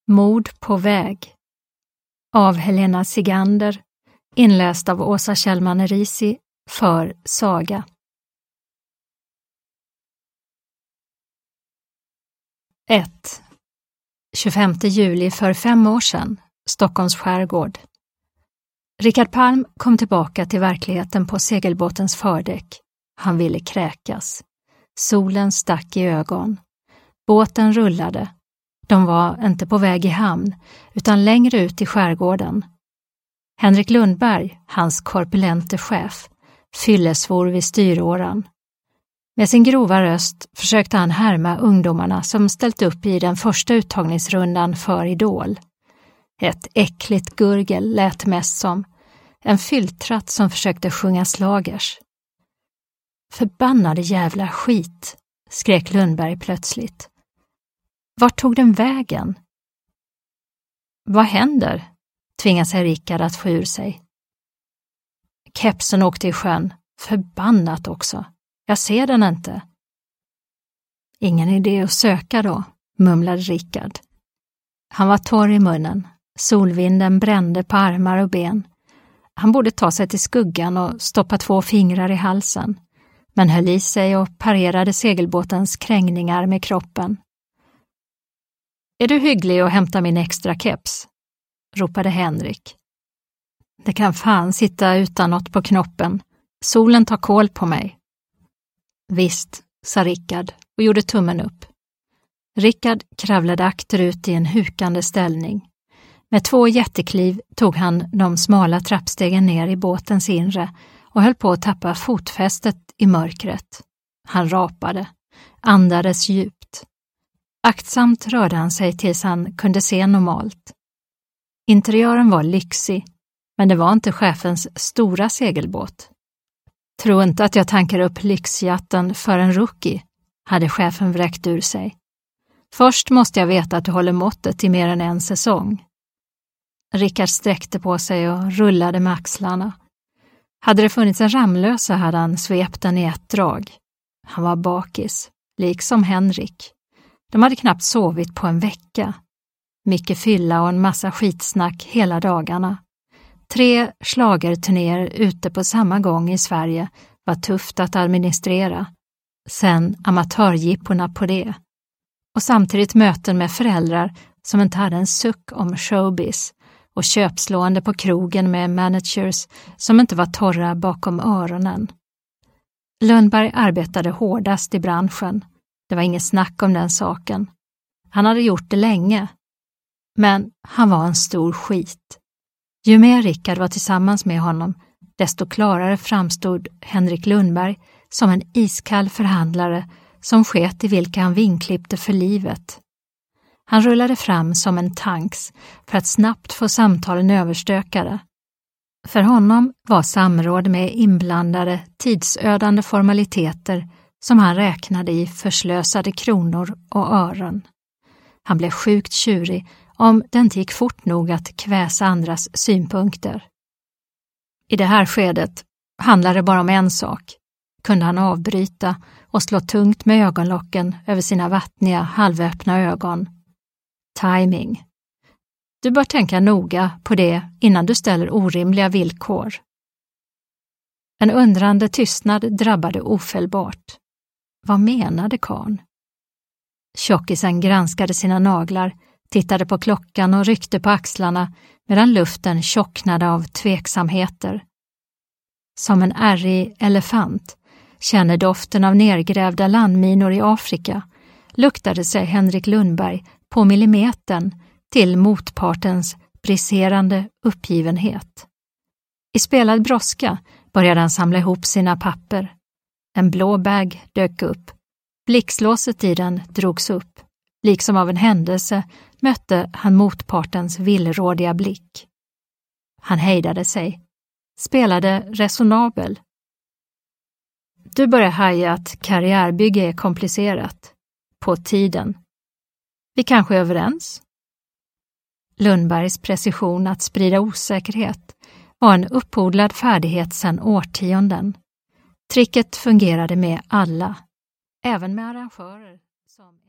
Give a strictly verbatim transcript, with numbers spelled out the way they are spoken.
Mord på väg av Helena Sigander, inläst av Åsa Kjellman Erisi för Saga. ett. tjugofemte juli för fem år sedan, Stockholms skärgård. Rickard Palm kom tillbaka till verkligheten på segelbåtens fördäck. Han ville kräkas. Solen stack i ögon. Båten rullade. De var inte på väg i hamn, utan längre ut i skärgården. Henrik Lundberg, hans korpulente chef, fyllesvor vid styråran. Med sin grova röst försökte han härma ungdomarna som ställt upp i den första uttagningsrundan för Idol. Ett äckligt gurgel lät mest som en fylltratt som försökte sjunga slagers. Förbannade jävla skit, skrek Lundberg plötsligt. Vart tog den vägen? Vad händer? Tvingas sig Rickard att få ur sig. Kepsen åkte i sjön, förbannat också. Jag ser den inte. Ingen idé att söka då, mumlade Rickard. Han var torr i munnen. Solvinden brände på armar och ben. Han borde ta sig till skuggan och stoppa två fingrar i halsen, men höll i sig och parerade segelbåtens krängningar med kroppen. Är du hygglig att hämta min extra keps? Ropade Henrik. Det kan fan sitta utan något på knoppen. Solen tar kål på mig. Visst, sa Rickard och gjorde tummen upp. Rickard kravlade akterut i en hukande ställning. Med två jättekliv tog han de smala trappstegen ner i båtens inre och höll på att tappa fotfästet i mörkret. Han rapade, andades djupt. Aktsamt rörde han sig tills han kunde se normalt. Interiören var lyxig, men det var inte chefens stora segelbåt. Tro inte att jag tankar upp lyxjatten för en rookie, hade chefen vräkt ur sig. Först måste jag veta att du håller måttet i mer än en säsong. Rickard sträckte på sig och rullade med axlarna. Hade det funnits en Ramlösa hade han svept den i ett drag. Han var bakis, liksom Henrik. De hade knappt sovit på en vecka. Mycket fylla och en massa skitsnack hela dagarna. Tre schlagerturnéer ute på samma gång i Sverige var tufft att administrera. Sen amatörjipporna på det. Och samtidigt möten med föräldrar som inte hade en suck om showbiz och köpslående på krogen med managers som inte var torra bakom öronen. Lundberg arbetade hårdast i branschen. Det var inget snack om den saken. Han hade gjort det länge. Men han var en stor skit. Ju mer Rickard var tillsammans med honom, desto klarare framstod Henrik Lundberg som en iskall förhandlare som sket i vilka han vinklippte för livet. Han rullade fram som en tanks för att snabbt få samtalen överstökade. För honom var samråd med inblandade tidsödande formaliteter som han räknade i förslösade kronor och öron. Han blev sjukt tjurig om det inte gick fort nog att kväsa andras synpunkter. I det här skedet handlade det bara om en sak. Kunde han avbryta och slå tungt med ögonlocken över sina vattniga, halvöppna ögon. Timing. Du bör tänka noga på det innan du ställer orimliga villkor. En undrande tystnad drabbade ofelbart. Vad menade karln? Tjockisen granskade sina naglar, tittade på klockan och ryckte på axlarna medan luften tjocknade av tveksamheter. Som en ärrig elefant känner doften av nergrävda landminor i Afrika luktade sig Henrik Lundberg på millimetern till motpartens briserande uppgivenhet. I spelad brådska började han samla ihop sina papper. En blå bag dök upp. Blixtlåset i den drogs upp. Liksom av en händelse mötte han motpartens villrådiga blick. Han hejdade sig. Spelade resonabel. Du börjar haja att karriärbygge är komplicerat. På tiden. Vi kanske är överens? Lundbergs precision att sprida osäkerhet var en uppodlad färdighet sedan årtionden. Tricket fungerade med alla. Även med arrangörer som